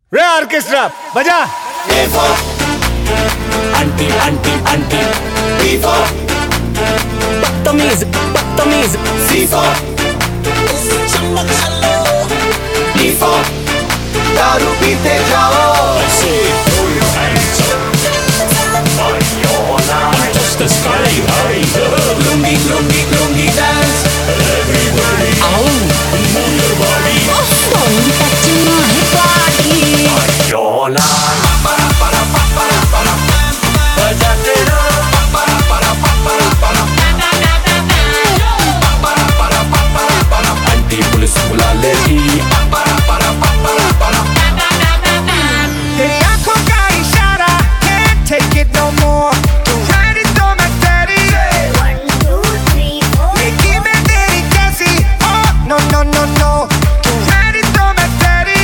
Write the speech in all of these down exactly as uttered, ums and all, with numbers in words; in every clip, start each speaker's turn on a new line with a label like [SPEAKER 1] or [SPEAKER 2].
[SPEAKER 1] रे ऑर्केस्ट्रा बजा।
[SPEAKER 2] A for anti anti anti. B for
[SPEAKER 3] बदतमीज बदतमीज।
[SPEAKER 2] C for D for दारू पीते जाओ।
[SPEAKER 4] Just the sky high.
[SPEAKER 2] Lungi lungi lungi dance.
[SPEAKER 4] Move your body.
[SPEAKER 3] Don't touch my body.
[SPEAKER 4] You're not.
[SPEAKER 2] Para para para para बजाते रहो। para para para para para para para para
[SPEAKER 4] Anti police बुला लेगी.
[SPEAKER 2] para para para para
[SPEAKER 1] तेरी आंखों का इशारा can't take it no more. तू ride it तो मैं तेरी लेकी मैं तेरी कैसी oh no no no no. तू ride it तो मैं तेरी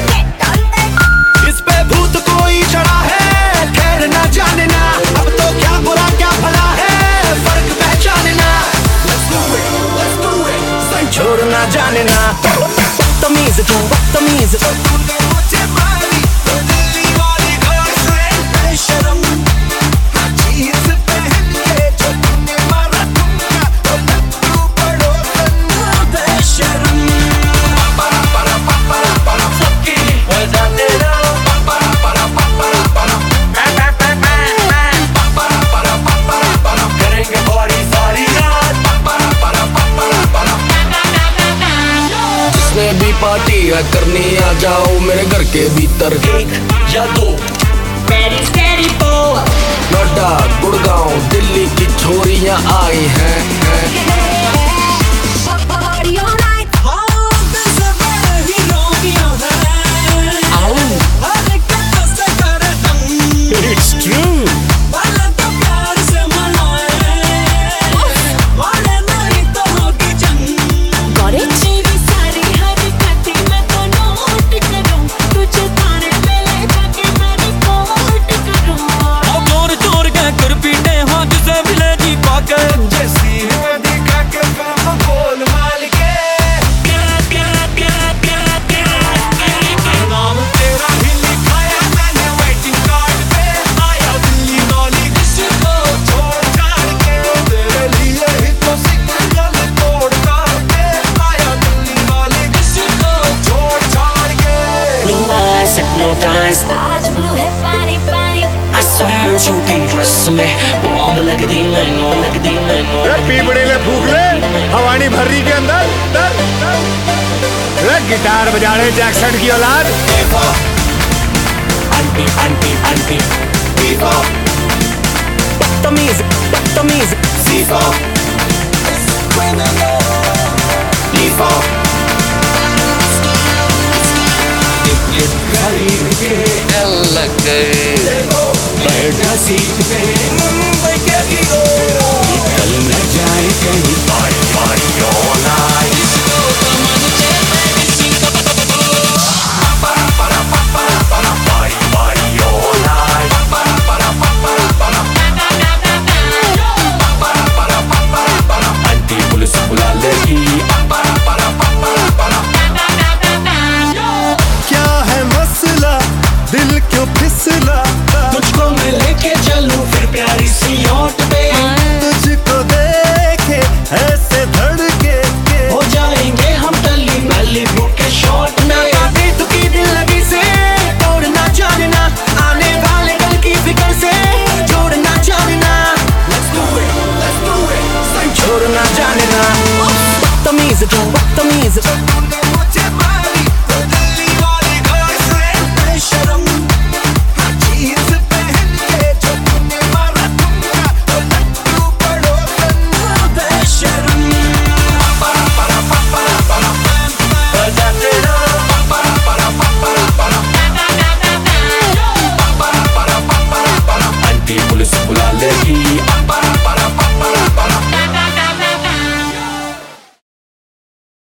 [SPEAKER 2] इस पे भूत कोई चढ़ा है ठहर ना जाने ना अब तो क्या बुरा क्या भला है फर्क पहचाने ना Let's do it, let's do it सही छोड़ ना जाने ना
[SPEAKER 3] बदतमीज तू बदतमीज।
[SPEAKER 2] तूने मुझे मारी तो दिल्ली वाली गर्लफ्रेंड बेशरम ना जीन्स पहन के जो तूने मारा ठुमका तो लट्टू पड़ोसन बेशरम para para para para फुकी बजाते रहो para para para para para para para para करेंगे बड़ी सारी रात para para para para जिसने भी पार्टी है करनी आ जाओ मेरे घर के भीतर एक या दो
[SPEAKER 3] Steady steady boy.
[SPEAKER 2] Noida Gurgaon Delhi की छोरियां आई हैं
[SPEAKER 3] Party all night.
[SPEAKER 4] It's true.
[SPEAKER 3] Got it?
[SPEAKER 2] जैसी है दिखा के फिल्म बोल माल के नाम तेरा ही लिखाया मैंने वेटिंग कार्ड पे आया दिल्ली वाली किसको छोड़ छाड़ के तेरे लिए ही तो सिग्नल तोड़ ताड़ के आया दिल्ली वाली किसको छोड़ छाड़ के
[SPEAKER 5] Blue eyes hypnotized.
[SPEAKER 3] आज blue है पानी पानी।
[SPEAKER 5] I swear you can trust me. Bomb like a demon, like a demon.
[SPEAKER 1] रे पीपड़े ले फूक ले हवानी भर्री के अंदर दर रे गिटार बजा रहे जैक्सन की औलाद।
[SPEAKER 2] A for anti anti anti B for
[SPEAKER 3] बदतमीज बदतमीज।
[SPEAKER 2] C for D for ticket खरीद के
[SPEAKER 4] लग गए.
[SPEAKER 2] बैठा सीट पे